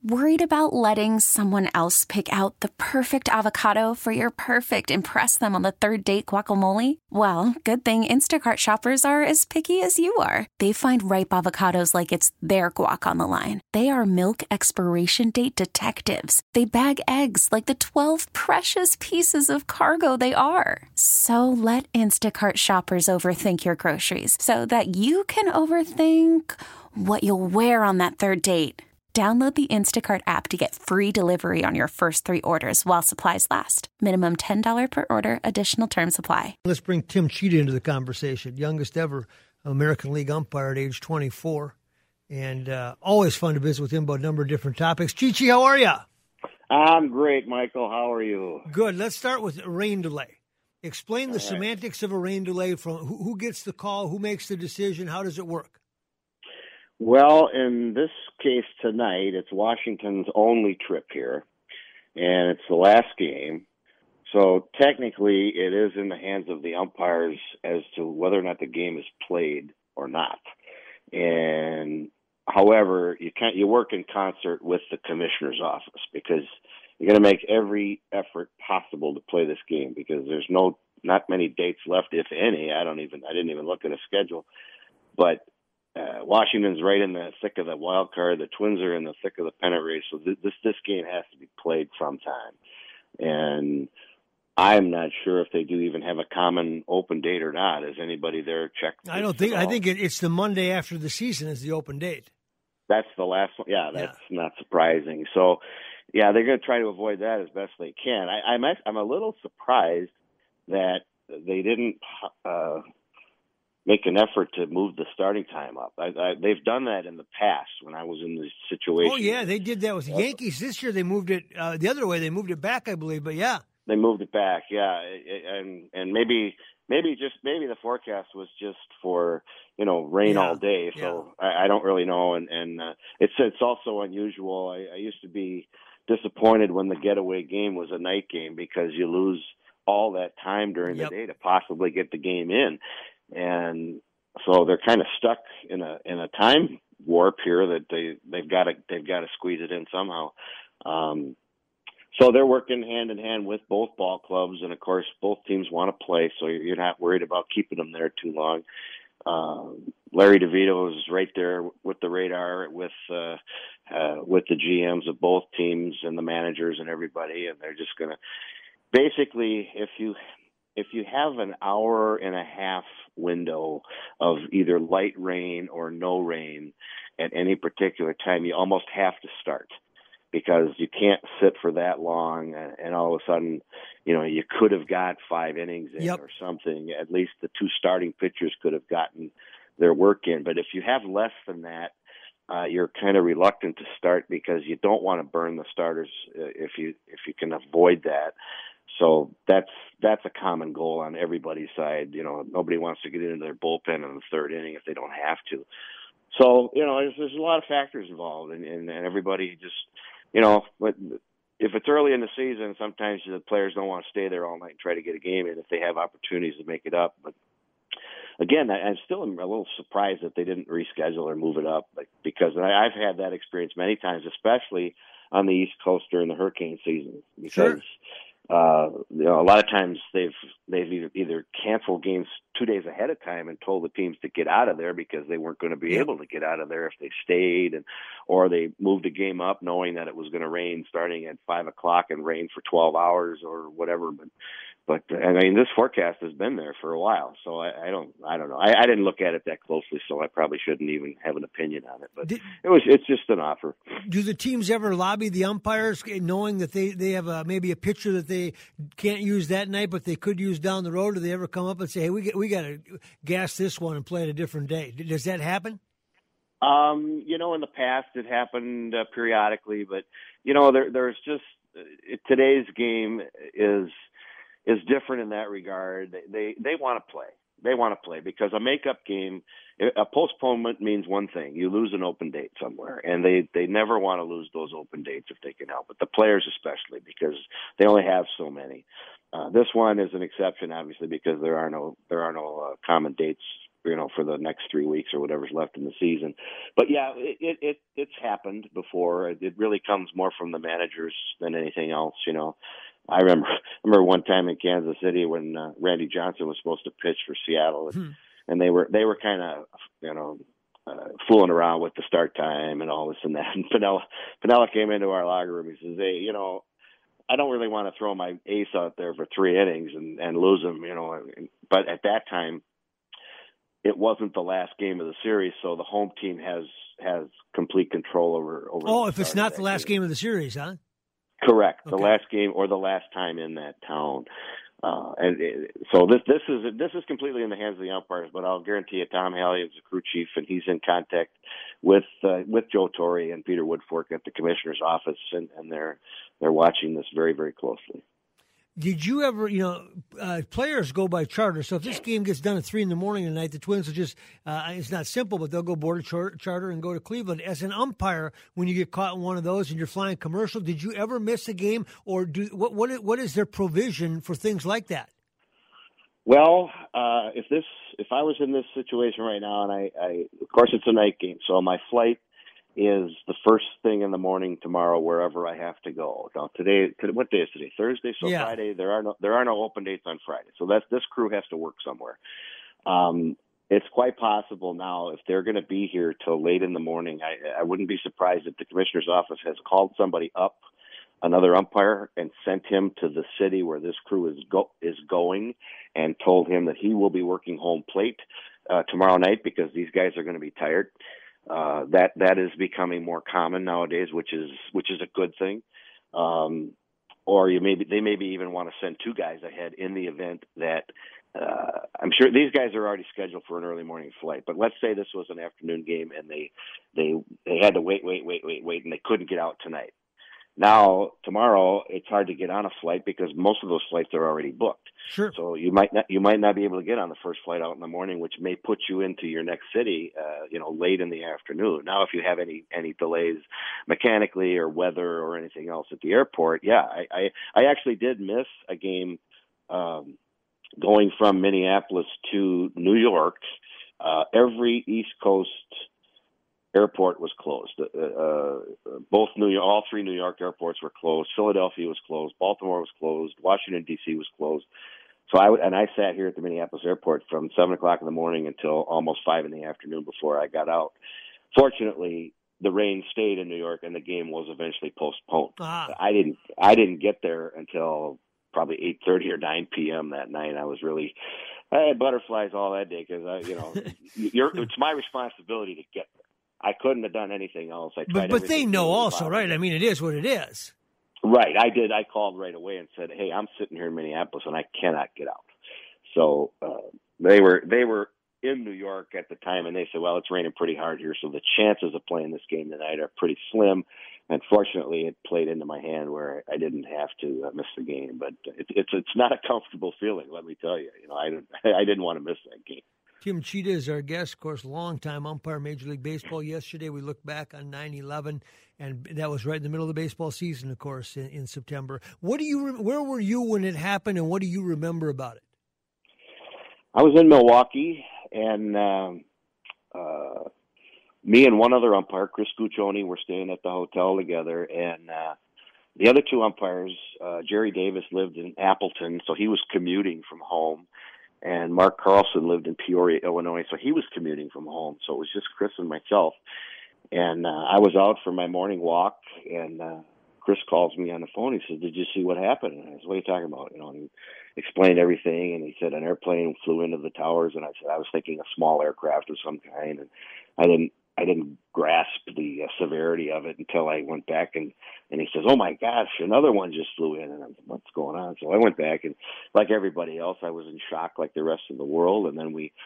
Worried about letting someone else pick out the perfect avocado for your perfect impress them on the third date guacamole? Well, good thing Instacart shoppers are as picky as you are. They find ripe avocados like it's their guac on the line. They are milk expiration date detectives. They bag eggs like the 12 precious pieces of cargo they are. So let Instacart shoppers overthink your groceries so that you can overthink what you'll wear on that third date. Download the Instacart app to get free delivery on your first 3 orders while supplies last. Minimum $10 per order. Additional terms apply. Let's bring Tim Cheetah into the conversation. Youngest ever American League umpire at age 24. And always fun to visit with him about a number of different topics. Chi-Chi, how are you? I'm great, Michael. How are you? Good. Let's start with a rain delay. Explain the semantics of a rain delay. From who gets the call, who makes the decision, how does it work? Well, in this case tonight, it's Washington's only trip here, and it's the last game. So technically, it is in the hands of the umpires as to whether or not the game is played or not. And however, you work in concert with the commissioner's office because you're going to make every effort possible to play this game because there's not many dates left, if any. I didn't even look at a schedule, but Washington's right in the thick of the wild card. The Twins are in the thick of the pennant race, so this game has to be played sometime. And I'm not sure if they do even have a common open date or not. Has anybody there checked? I don't think. I think it's the Monday after the season is the open date. That's the last one. Yeah, that's not surprising. So, yeah, they're going to try to avoid that as best they can. I'm a little surprised that they didn't make an effort to move the starting time up. They've done that in the past when I was in this situation. Oh, yeah, they did that with the Yankees. This year they moved it the other way. They moved it back, I believe, but yeah. They moved it back, yeah. And maybe the forecast was just for, rain all day. So I don't really know. And it's also unusual. I used to be disappointed when the getaway game was a night game because you lose all that time during the day to possibly get the game in. And so they're kind of stuck in a time warp here that they've got to squeeze it in somehow. So they're working hand in hand with both ball clubs, and of course both teams want to play, so you're not worried about keeping them there too long. Larry DeVito is right there with the radar with the GMs of both teams and the managers and everybody, and they're just going to basically if you have an hour and a half window of either light rain or no rain at any particular time, you almost have to start because you can't sit for that long and all of a sudden, you could have got 5 innings in or something. At least the 2 starting pitchers could have gotten their work in. But if you have less than that, you're kind of reluctant to start because you don't want to burn the starters if you can avoid that. So that's a common goal on everybody's side. Nobody wants to get into their bullpen in the third inning if they don't have to. So, there's a lot of factors involved, and everybody just, but if it's early in the season, sometimes the players don't want to stay there all night and try to get a game in if they have opportunities to make it up. But again, I'm still a little surprised that they didn't reschedule or move it up, because I've had that experience many times, especially on the East Coast during the hurricane season, because a lot of times they've either canceled games 2 days ahead of time and told the teams to get out of there because they weren't going to be able to get out of there if they stayed, or they moved a game up knowing that it was going to rain starting at 5:00 and rain for 12 hours or whatever. But I mean, this forecast has been there for a while, so I don't know. I didn't look at it that closely, so I probably shouldn't even have an opinion on it. But it's just an offer. Do the teams ever lobby the umpires, knowing that they have maybe a pitcher that they can't use that night, but they could use down the road? Do they ever come up and say, "Hey, we got to gas this one and play it a different day"? Does that happen? In the past it happened periodically, but there's just today's game is different in that regard. They want to play. They want to play because a makeup game, a postponement means one thing: you lose an open date somewhere, and they never want to lose those open dates if they can help it. The players especially, because they only have so many. This one is an exception, obviously, because there are no common dates for the next 3 weeks or whatever's left in the season. But yeah, it's happened before. It really comes more from the managers than anything else. I remember one time in Kansas City when Randy Johnson was supposed to pitch for Seattle, and they were kind of fooling around with the start time and all this and that. And Pinella came into our locker room. He says, "Hey, I don't really want to throw my ace out there for 3 innings and lose him, But at that time, it wasn't the last game of the series, so the home team has complete control over. Oh, if it's not the last game of the series, huh? Correct. Okay. The last game or the last time in that town. So this is completely in the hands of the umpires, but I'll guarantee you Tom Halley is the crew chief, and he's in contact with Joe Torre and Peter Woodfork at the commissioner's office, and they're watching this very, very closely. Did you ever, players go by charter, so if this game gets done at 3 a.m. tonight, the Twins will just, it's not simple, but they'll go board a charter and go to Cleveland. As an umpire, when you get caught in one of those and you're flying commercial, did you ever miss a game, or what is their provision for things like that? Well, if I was in this situation right now, and I of course it's a night game, so my flight is the first thing in the morning tomorrow, wherever I have to go. Now what day is today? Thursday. So yeah. Friday, there are no open dates on Friday. So this crew has to work somewhere. It's quite possible now, if they're going to be here till late in the morning, I wouldn't be surprised if the commissioner's office has called somebody up, another umpire, and sent him to the city where this crew is going, and told him that he will be working home plate tomorrow night because these guys are going to be tired. That is becoming more common nowadays, which is a good thing. Or they maybe even want to send 2 guys ahead in the event that I'm sure these guys are already scheduled for an early morning flight. But let's say this was an afternoon game and they had to wait, and they couldn't get out tonight. Now, tomorrow, it's hard to get on a flight because most of those flights are already booked. Sure. So you might not be able to get on the first flight out in the morning, which may put you into your next city, late in the afternoon. Now, if you have any delays mechanically or weather or anything else at the airport, yeah, I actually did miss a game going from Minneapolis to New York. Every East Coast airport was closed. All 3 New York airports were closed. Philadelphia was closed. Baltimore was closed. Washington, D.C. was closed. So I sat here at the Minneapolis airport from 7 o'clock in the morning until almost 5 in the afternoon before I got out. Fortunately, the rain stayed in New York and the game was eventually postponed. I didn't get there until probably 8:30 or 9 p.m. that night. I had butterflies all that day because it's my responsibility to get there. I couldn't have done anything else. But they know also, right? I mean, it is what it is. Right. I did. I called right away and said, "Hey, I'm sitting here in Minneapolis and I cannot get out." So they were in New York at the time, and they said, "Well, it's raining pretty hard here, so the chances of playing this game tonight are pretty slim." And fortunately, it played into my hand where I didn't have to miss the game. But it's not a comfortable feeling, let me tell you. I didn't want to miss that game. Tim Cheetah is our guest, of course, longtime umpire, Major League Baseball. Yesterday, we looked back on 9/11, and that was right in the middle of the baseball season, of course, in September. Where were you when it happened, and what do you remember about it? I was in Milwaukee, and me and one other umpire, Chris Guccione, were staying at the hotel together, and the other 2 umpires, Jerry Davis lived in Appleton, so he was commuting from home. And Mark Carlson lived in Peoria, Illinois, so he was commuting from home. So it was just Chris and myself. And I was out for my morning walk, and Chris calls me on the phone. He says, "Did you see what happened?" And I said, "What are you talking about?" And he explained everything, and he said an airplane flew into the towers. And I said I was thinking a small aircraft of some kind, and I didn't grasp the severity of it until I went back and he says, "Oh my gosh, another one just flew in." And I'm like, "What's going on?" So I went back, and like everybody else, I was in shock like the rest of the world. And then we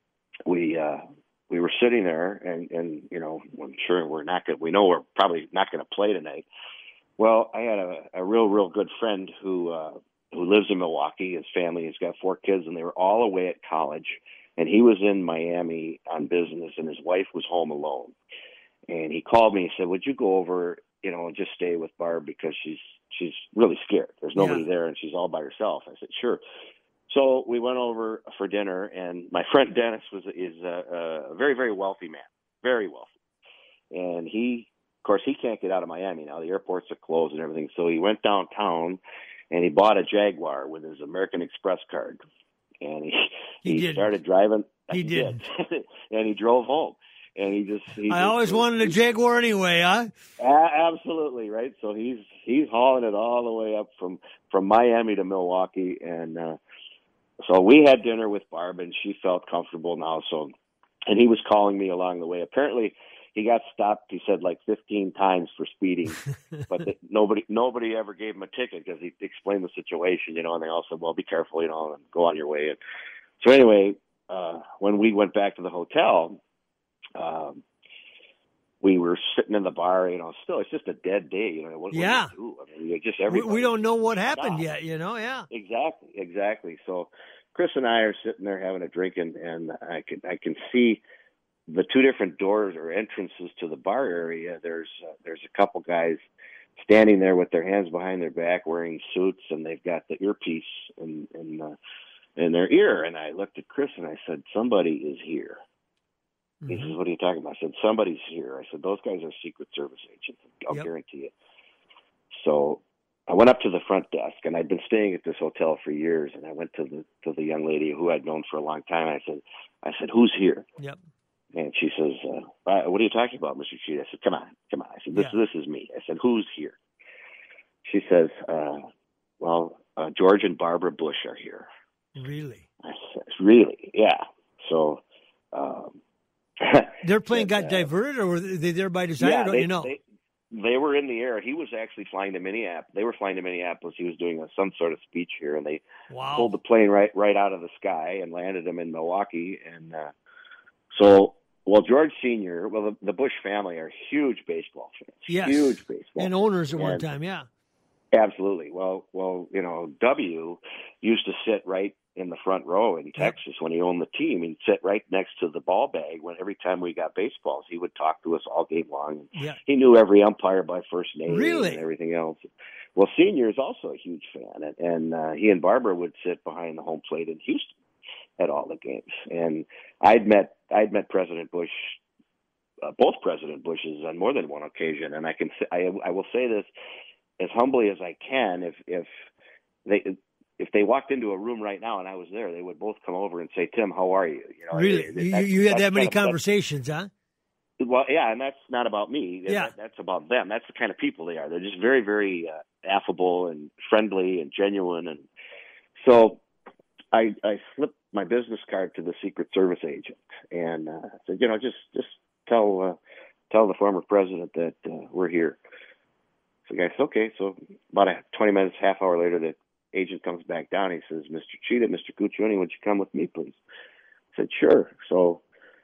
were sitting there and I'm sure we know we're probably not going to play tonight. Well, I had a real good friend who lives in Milwaukee. His family has got 4 kids, and they were all away at college. And he was in Miami on business, and his wife was home alone. And he called me and said, "Would you go over, and just stay with Barb because she's really scared. There's nobody there, and she's all by herself." I said, "Sure." So we went over for dinner, and my friend Dennis is a very, very wealthy man, very wealthy. And of course, he can't get out of Miami now. The airports are closed and everything. So he went downtown, and he bought a Jaguar with his American Express card. And he started driving. He did. And he drove home. And I always wanted a Jaguar anyway, huh? Absolutely, right? So he's hauling it all the way up from Miami to Milwaukee. And so we had dinner with Barb, and she felt comfortable now. So, and he was calling me along the way. Apparently, he got stopped, he said, like 15 times for speeding, but nobody ever gave him a ticket because he explained the situation, and they all said, well, be careful, and go on your way. And so anyway, when we went back to the hotel, we were sitting in the bar, still it's just a dead day, what yeah. do you do? I mean, just everybody. We don't know what happened yet, yeah. Exactly. So Chris and I are sitting there having a drink, and I can see the two different doors or entrances to the bar area. There's a couple guys standing there with their hands behind their back wearing suits, and they've got the earpiece in their ear. And I looked at Chris and I said, somebody is here. Mm-hmm. He says, what are you talking about? I said, somebody's here. I said, those guys are Secret Service agents. I'll guarantee it. So I went up to the front desk, and I'd been staying at this hotel for years, and I went to the young lady who I'd known for a long time. I said, who's here? Yep. And she says, what are you talking about, Mr. Cheat? I said, come on. I said, this is me. I said, who's here? She says, George and Barbara Bush are here. Really? I said, really? Yeah. So their plane got diverted, or were they there by design? Yeah, or don't you know? They were in the air. He was actually flying to Minneapolis. They were flying to Minneapolis. He was doing some sort of speech here, and they pulled the plane right out of the sky and landed him in Milwaukee. And George Sr., the Bush family are huge baseball fans. Yes. Huge baseball. And owners at one time, yeah. Absolutely. Well, W used to sit right in the front row in Texas when he owned the team. He'd sit right next to the ball bag every time we got baseballs. He would talk to us all game long. Yeah. He knew every umpire by first name really? And everything else. Well, Senior is also a huge fan, and he and Barbara would sit behind the home plate in Houston at all the games. And I'd met President Bush, both President Bushes, on more than one occasion. And I will say this as humbly as I can. If they walked into a room right now and I was there, they would both come over and say, "Tim, how are you?" Really? You had that many conversations, huh? Well, yeah, and that's not about me. Yeah. That's about them. That's the kind of people they are. They're just very, very affable and friendly and genuine. And so I slipped my business card to the Secret Service agent and said, just tell the former president that we're here. So the guy said, okay. So about 20 minutes, half hour later, the agent comes back down. He says, Mr. Cheetah, Mr. Guccione, would you come with me, please? I said, sure. So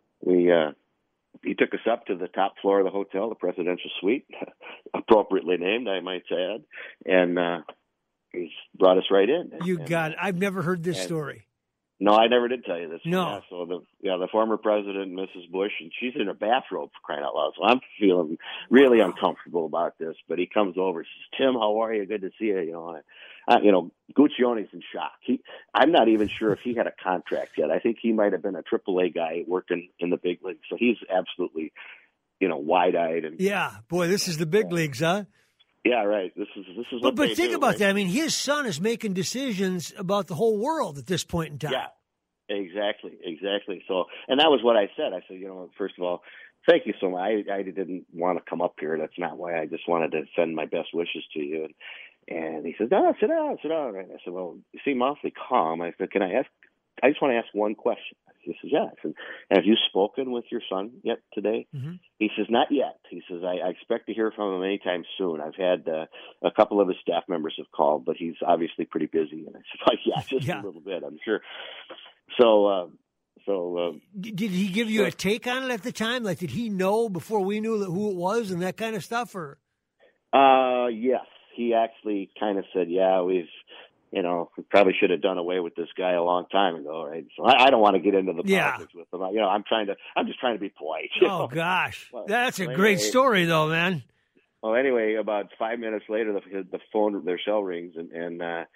he took us up to the top floor of the hotel, the presidential suite, appropriately named, I might add, and he brought us right in. I've never heard this story. No, I never did tell you this. No. Yeah, so the former president, Mrs. Bush, and she's in a bathrobe, for crying out loud. So I'm feeling really uncomfortable about this. But he comes over, says, "Tim, how are you? Good to see you." Guccione's in shock. I'm not even sure if he had a contract yet. I think he might have been a AAA guy working in the big leagues. So he's absolutely, wide-eyed. And yeah, boy, this is the big leagues, huh? Yeah, right. This is what But think about right? that. I mean, his son is making decisions about the whole world at this point in time. Yeah, exactly. So, and that was what I said. I said, first of all, thank you so much. I didn't want to come up here. That's not why. I just wanted to send my best wishes to you. And he says, no, sit down. And I said, well, you seem awfully calm. I said, can I ask? I just want to ask one question. He says, yeah. I said, have you spoken with your son yet today? Mm-hmm. He says, not yet. He says, I expect to hear from him anytime soon. I've had a couple of his staff members have called, but he's obviously pretty busy. And I said, just a little bit, I'm sure. So did he give you a take on it at the time? Like, did he know before we knew who it was and that kind of stuff? Or yes, he actually kind of said, yeah, we probably should have done away with this guy a long time ago, right? So I don't want to get into the politics with him. I'm just trying to be polite. Oh gosh, that's a great story, though, man. Well, anyway, about 5 minutes later, the phone, their cell rings, and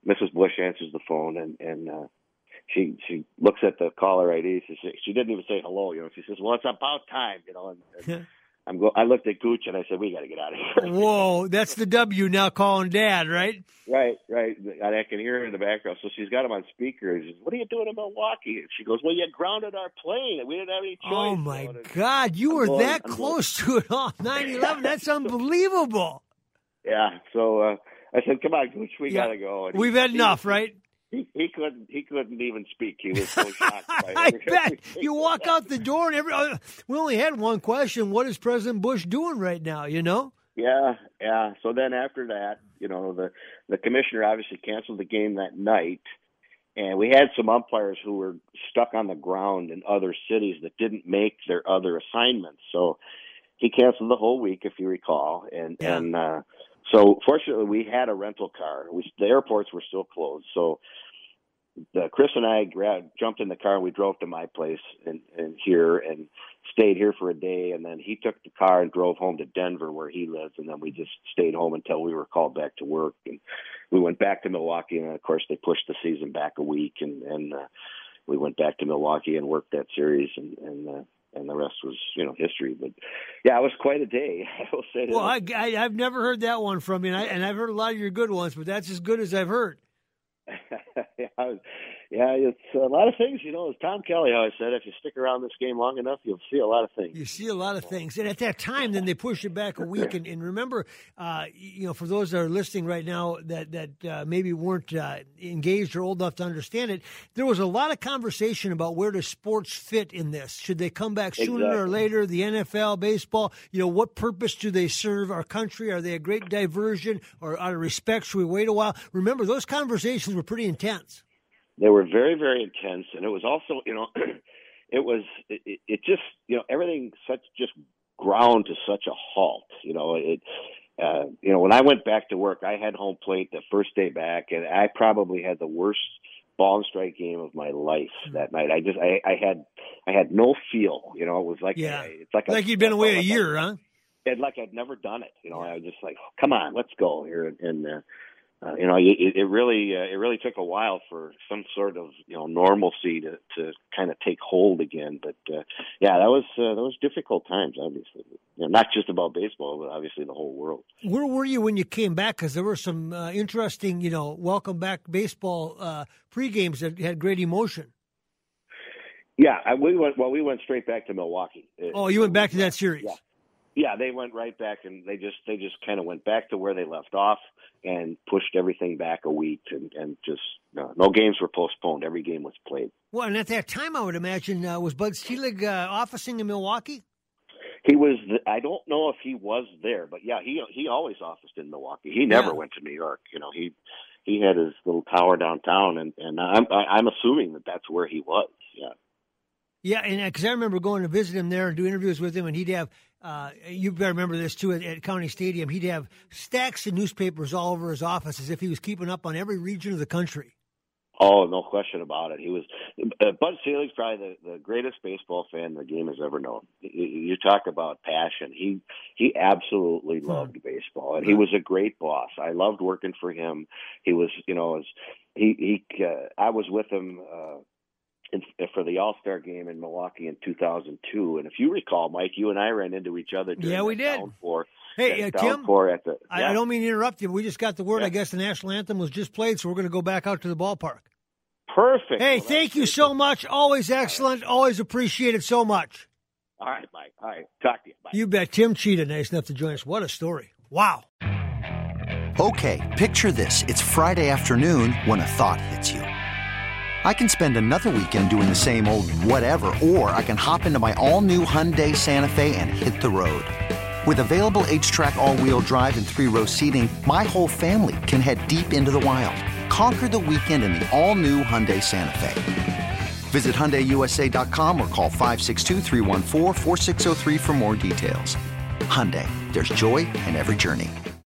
Mrs. Bush answers the phone, and she looks at the caller ID. She didn't even say hello. She says, "Well, it's about time." And I looked at Gooch and I said, "We got to get out of here." Whoa, that's the W now calling Dad, right? Right. And I can hear her in the background. So she's got him on speaker. He says, "What are you doing in Milwaukee?" And she goes, "Well, you grounded our plane. We didn't have any choice." Oh, my God. You were that close to it all. 9/11. That's unbelievable. Yeah. So I said, "Come on, Gooch, we got to go." And we've had enough, right? He couldn't even speak. He was so shocked by I everything. bet. You walk out the door and we only had one question. What is President Bush doing right now, Yeah. So then after that, the commissioner obviously canceled the game that night, and we had some umpires who were stuck on the ground in other cities that didn't make their other assignments. So he canceled the whole week, if you recall, and so fortunately we had a rental car. The airports were still closed, so Chris and I jumped in the car and we drove to my place and here and stayed here for a day. And then he took the car and drove home to Denver where he lives. And then we just stayed home until we were called back to work. And we went back to Milwaukee. And of course they pushed the season back a week and we went back to Milwaukee and worked that series and the rest was, history. But yeah, it was quite a day. I will say that. Well, I've never heard that one from you, and I've heard a lot of your good ones, but that's as good as I've heard. Yeah, it's a lot of things. As Tom Kelly always said, if you stick around this game long enough, you'll see a lot of things. You see a lot of things. And at that time, then they pushed it back a week. And remember, for those that are listening right now that maybe weren't engaged or old enough to understand it, there was a lot of conversation about where does sports fit in this. Should they come back sooner or later? The NFL, baseball, what purpose do they serve our country? Are they a great diversion? Or out of respect, should we wait a while? Remember, those conversations were pretty intense. They were very, very intense, and it was also, it just, everything just ground to such a halt. When I went back to work, I had home plate the first day back, and I probably had the worst ball and strike game of my life that night. I had no feel. It was like it's like you'd been away a year, huh? And like I'd never done it. I was just like, come on, let's go here, and it really took a while for some sort of normalcy to kind of take hold again. But that was difficult times, obviously. Not just about baseball, but obviously the whole world. Where were you when you came back? Because there were some interesting, welcome back baseball pre-games that had great emotion. Yeah, we went straight back to Milwaukee. Oh, you went back to that series. Yeah, they went right back, and they just kind of went back to where they left off and pushed everything back a week, and just no games were postponed. Every game was played. Well, and at that time, I would imagine, was Bud Selig officing in Milwaukee? He was. I don't know if he was there, but yeah, he always officed in Milwaukee. He never went to New York. He had his little tower downtown, and I'm assuming that's where he was. Yeah. Yeah, and because I remember going to visit him there and do interviews with him, and he'd have, you better remember this too, at County Stadium, he'd have stacks of newspapers all over his office as if he was keeping up on every region of the country. Oh, no question about it. He was Bud Selig's probably the greatest baseball fan the game has ever known. You talk about passion. He absolutely loved baseball, and he was a great boss. I loved working for him. He was, I was with him for the All-Star game in Milwaukee in 2002. And if you recall, Mike, you and I ran into each other during we did. Downpour. Hey, Tim, I don't mean to interrupt you. We just got the word, I guess the national anthem was just played, so we're going to go back out to the ballpark. Perfect. Hey, thank you so much. Always excellent. Always appreciate it so much. All right, Mike. All right. Talk to you. Bye. You bet. Tim Cheetah, nice enough to join us. What a story. Wow. Okay, picture this. It's Friday afternoon when a thought hits you. I can spend another weekend doing the same old whatever, or I can hop into my all-new Hyundai Santa Fe and hit the road. With available H-Track all-wheel drive and 3-row seating, my whole family can head deep into the wild. Conquer the weekend in the all-new Hyundai Santa Fe. Visit HyundaiUSA.com or call 562-314-4603 for more details. Hyundai, there's joy in every journey.